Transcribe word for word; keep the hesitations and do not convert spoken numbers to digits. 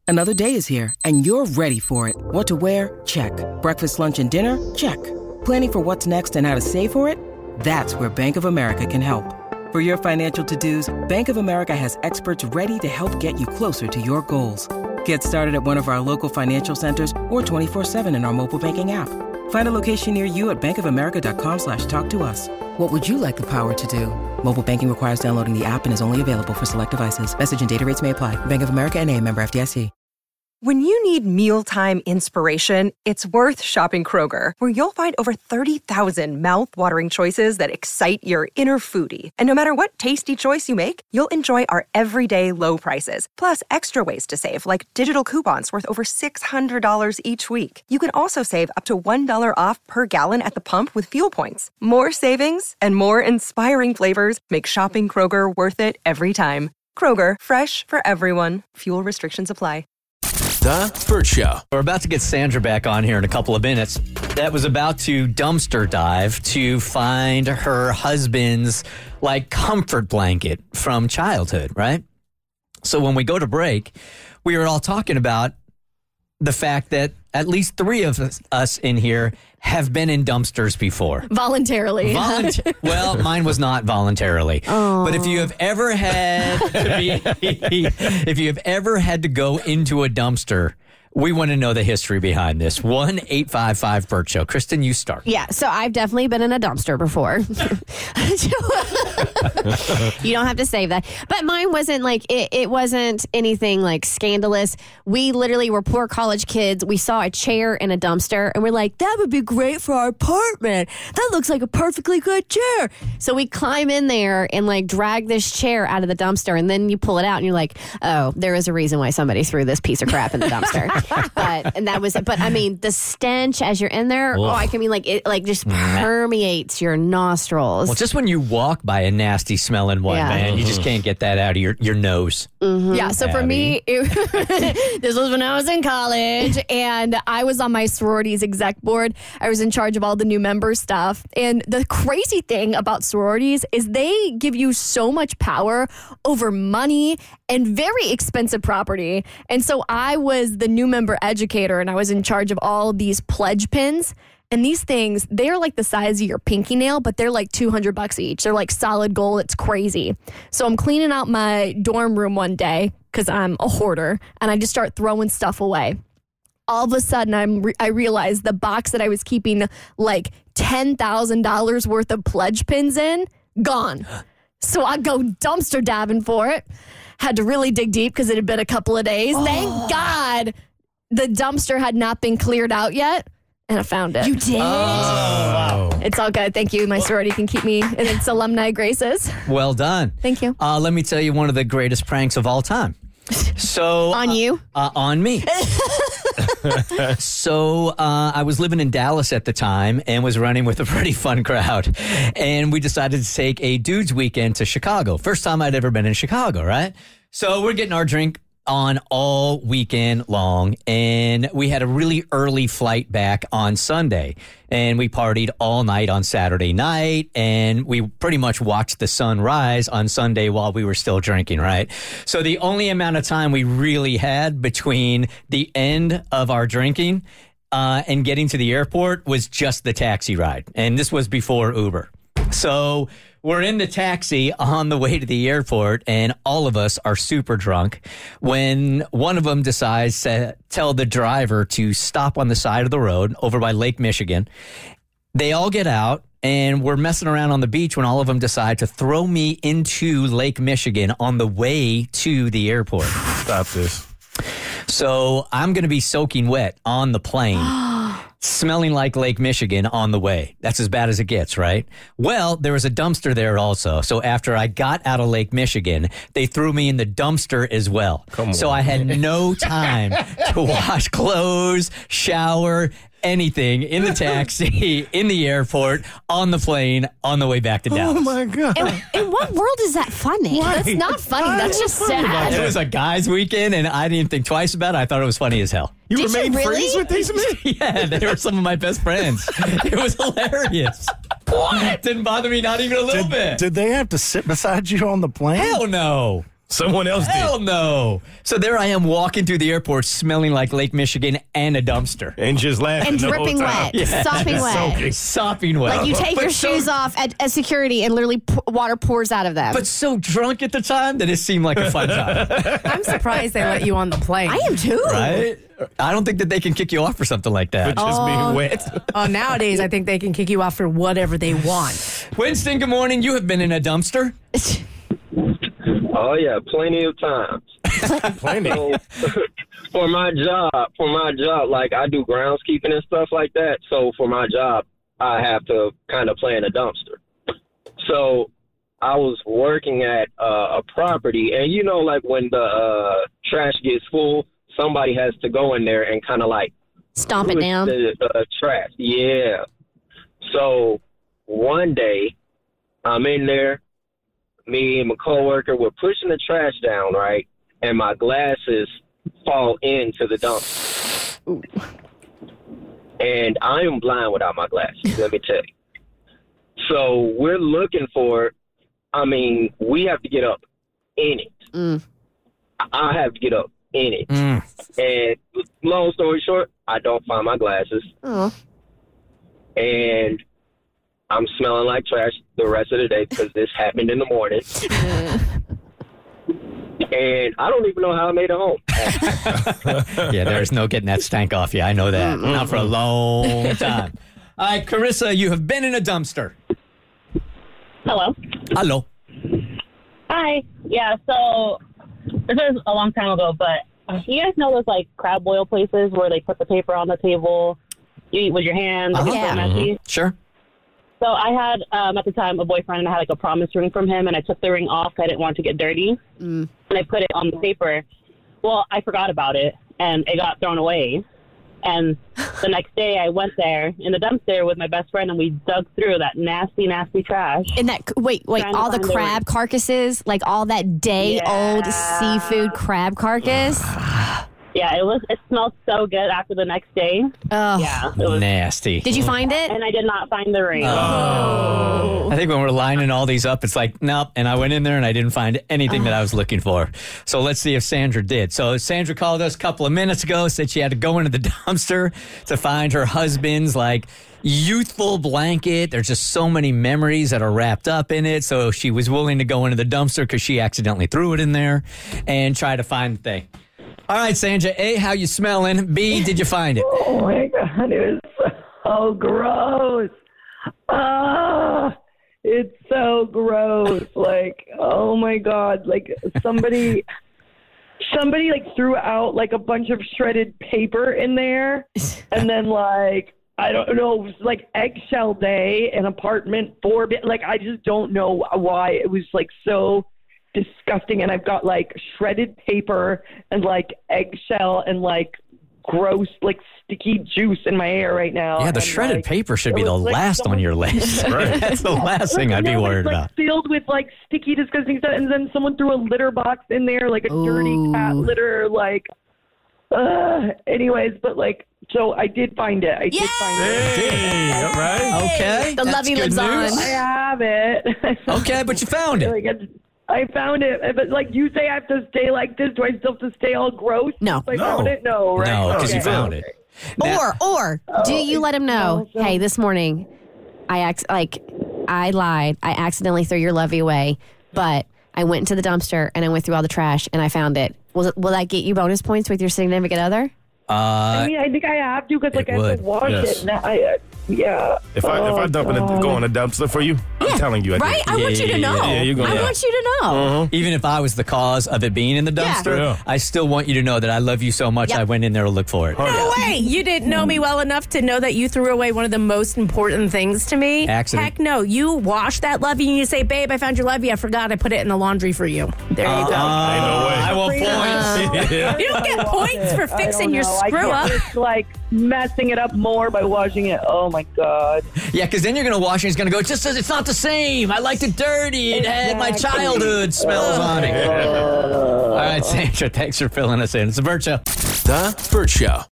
Another day is here, and you're ready for it. What to wear? Check. Breakfast, lunch, and dinner? Check. Planning for what's next and how to save for it? That's where Bank of America can help. For your financial to-dos, Bank of America has experts ready to help get you closer to your goals. Get started at one of our local financial centers or twenty-four seven in our mobile banking app. Find a location near you at bankofamerica.com slash talk to us. What would you like the power to do? Mobile banking requires downloading the app and is only available for select devices. Message and data rates may apply. Bank of America N A, member F D I C. When you need mealtime inspiration, it's worth shopping Kroger, where you'll find over thirty thousand mouth-watering choices that excite your inner foodie. And no matter what tasty choice you make, you'll enjoy our everyday low prices, plus extra ways to save, like digital coupons worth over six hundred dollars each week. You can also save up to one dollar off per gallon at the pump with fuel points. More savings and more inspiring flavors make shopping Kroger worth it every time. Kroger, fresh for everyone. Fuel restrictions apply. The Burt Show. We're about to get Sandra back on here in a couple of minutes. That was about to dumpster dive to find her husband's, like, comfort blanket from childhood, right? So when we go to break, we were all talking about the fact that at least three of us, us in here have been in dumpsters before. Voluntarily. Volunta- well, mine was not voluntarily. Oh. But if you have ever had to be, if you have ever had to go into a dumpster, we want to know the history behind this. one eight five five Burt Show. Kristen, you start. Yeah, so I've definitely been in a dumpster before. You don't have to save that. But mine wasn't like, it, it wasn't anything like scandalous. We literally were poor college kids. We saw a chair in a dumpster and we're like, that would be great for our apartment. That looks like a perfectly good chair. So we climb in there and like drag this chair out of the dumpster, and then you pull it out and you're like, oh, there is a reason why somebody threw this piece of crap in the dumpster. But and that was it. But I mean, the stench as you're in there, Ugh. oh, I can mean like it like just permeates your nostrils. Well, just when you walk by a nasty smelling one, Yeah. man, you just can't get that out of your, your nose. Mm-hmm. Yeah, so for Abby. me, it, this was when I was in college, and I was on my sorority's exec board. I was in charge of all the new member stuff. And the crazy thing about sororities is they give you so much power over money and very expensive property. And so I was the new member educator, and I was in charge of all these pledge pins. And these things, they're like the size of your pinky nail, but they're like two hundred bucks each. They're like solid gold. It's crazy. So I'm cleaning out my dorm room one day because I'm a hoarder, and I just start throwing stuff away. All of a sudden, I'm re- I realized the box that I was keeping like ten thousand dollars worth of pledge pins in, gone. So I go dumpster diving for it. Had to really dig deep because it had been a couple of days. Oh. Thank God the dumpster had not been cleared out yet. And I found it. You did? Oh, wow. It's all good. Thank you. My sorority can keep me in its alumni graces. Well done. Thank you. Uh, let me tell you one of the greatest pranks of all time. So On uh, you? Uh, on me. So uh, I was living in Dallas at the time and was running with a pretty fun crowd. And we decided to take a dudes weekend to Chicago. First time I'd ever been in Chicago, right? So we're getting our drink on all weekend long, and we had a really early flight back on Sunday, and we partied all night on Saturday night, and we pretty much watched the sun rise on Sunday while we were still drinking, right? So the only amount of time we really had between the end of our drinking uh, and getting to the airport was just the taxi ride, and this was before Uber. So we're in the taxi on the way to the airport, and all of us are super drunk when one of them decides to tell the driver to stop on the side of the road over by Lake Michigan. They all get out, and we're messing around on the beach when all of them decide to throw me into Lake Michigan on the way to the airport. Stop this. So I'm going to be soaking wet on the plane. Smelling like Lake Michigan on the way. That's as bad as it gets, right? Well, there was a dumpster there also. So after I got out of Lake Michigan, they threw me in the dumpster as well. Come so on. I had no time to wash clothes, shower, anything in the taxi, in the airport, on the plane, on the way back to Dallas. Oh, my God. In, in what world is that funny? Why? That's not funny. Why That's is it just funny about sad. It was a guy's weekend, and I didn't think twice about it. I thought it was funny as hell. You Did you remained really? friends with these men? Yeah, they were some of my best friends. It was hilarious. What? Didn't bother me not even a little Did, bit. did they have to sit beside you on the plane? Hell no. Someone else did. Hell no. So there I am walking through the airport smelling like Lake Michigan and a dumpster. And just laughing And the whole dripping time. wet, sopping wet. Soaking. Sopping wet. Like you take But your so- shoes off at, at security and literally p- water pours out of them. But so drunk at the time that it seemed like a fun time. I'm surprised they let you on the plane. I am too. Right? I don't think that they can kick you off for something like But that. just being wet. Oh, nowadays I think they can kick you off for whatever they want. Winston, good morning. You have been in a dumpster. Oh yeah, plenty of times. Plenty. So, for my job, for my job, like I do groundskeeping and stuff like that. So for my job, I have to kind of play in a dumpster. So I was working at uh, a property, and you know, like when the uh, trash gets full, somebody has to go in there and kind of like Stomp it push down. the uh, trash. Yeah. So one day, I'm in there. Me and my coworker were pushing the trash down, right? And my glasses fall into the dumpster. And I am blind without my glasses, let me tell you. So we're looking for, I mean, we have to get up in it. Mm. I have to get up in it. Mm. And long story short, I don't find my glasses. Oh. And I'm smelling like trash the rest of the day because this happened in the morning. And I don't even know how I made it home. Yeah, there's no getting that stank off you. I know that. Not for a long time. All right, Carissa, you have been in a dumpster. Hello. Hello. Hi. Yeah, so this was a long time ago, but you guys know those like crab boil places where they put the paper on the table, you eat with your hands, Uh-huh. it's so Yeah. messy. Sure. So I had um, at the time a boyfriend, and I had like a promise ring from him, and I took the ring off. I didn't want it to get dirty, Mm. and I put it on the paper. Well, I forgot about it, and it got thrown away. And the next day, I went there in the dumpster with my best friend, and we dug through that nasty, nasty trash. And that wait, wait, Trying to all the find the crab ring. carcasses, like all that day old Yeah. seafood crab carcass. Yeah, it was. It smelled so good after the next day. Oh. Yeah, it was. Nasty. Did you find it? And I did not find the ring. I think when we're lining all these up, it's like, nope. And I went in there and I didn't find anything that I was looking for. So let's see if Sandra did. So Sandra called us a couple of minutes ago, said she had to go into the dumpster to find her husband's like youthful blanket. There's just so many memories that are wrapped up in it. So she was willing to go into the dumpster because she accidentally threw it in there and try to find the thing. All right, Sandra. A, how you smelling? B, did you find it? Oh my God, it was so gross. Ah, it's so gross. Like, oh my God, like somebody, somebody like threw out like a bunch of shredded paper in there, and then like I don't know, it was like eggshell day in apartment four. Like I just don't know why it was like so disgusting. And I've got like shredded paper and like eggshell and like gross like sticky juice in my hair right now. Yeah, the And, shredded like, paper should it be the was, like, last on someone- your list. Right. That's the last thing I'd be No, but worried it's, like, about. filled with like sticky, disgusting stuff, and then someone threw a litter box in there, like a dirty cat Ooh. litter, like. Uh, anyways, but like, so I did find it. I did find it. Hey, all right. Okay. The that's lovey good lives news. on. I have it. Okay, but you found it. Like, it's- I found it, but like you say, I have to stay like this. Do I still have to stay all gross? No. If I No. found it? No, right? No, because you Okay. found it. Now- Or, or do you let him know? no, so- Hey, this morning, I ac- like, I lied. I accidentally threw your lovey away, but I went into the dumpster and I went through all the trash and I found it. Will, it, will that get you bonus points with your significant other? Uh, I mean, I think I have to because like it I have would, to wash yes. it. Now, I, uh, yeah. If I if I Oh, dump it and God. go in a dumpster for you, I'm telling you, I Right? did. I want you to know. yeah, you're gonna- I yeah. want you to know. even if I was the cause of it being in the Yeah. dumpster, Yeah. I still want you to know that I love you so much. Yep. I went in there to look for it. No way. You didn't know me well enough to know that you threw away one of the most important things to me. Accident. Heck no. You wash that lovey and you say, babe, I found your lovey. I forgot I put it in the laundry for you. There you go. Uh, Ain't no way. I want points. Yeah. You don't get points for I fixing don't your know. I screw can't up. risk, like messing it up more by washing it. Oh my God. Yeah, because then you're going to wash it. It's going to go, it just says it's not the same. I liked it dirty. It had my Exactly. childhood smells on it. All right, Sandra, thanks for filling us in. It's the Burt Show. The Burt Show.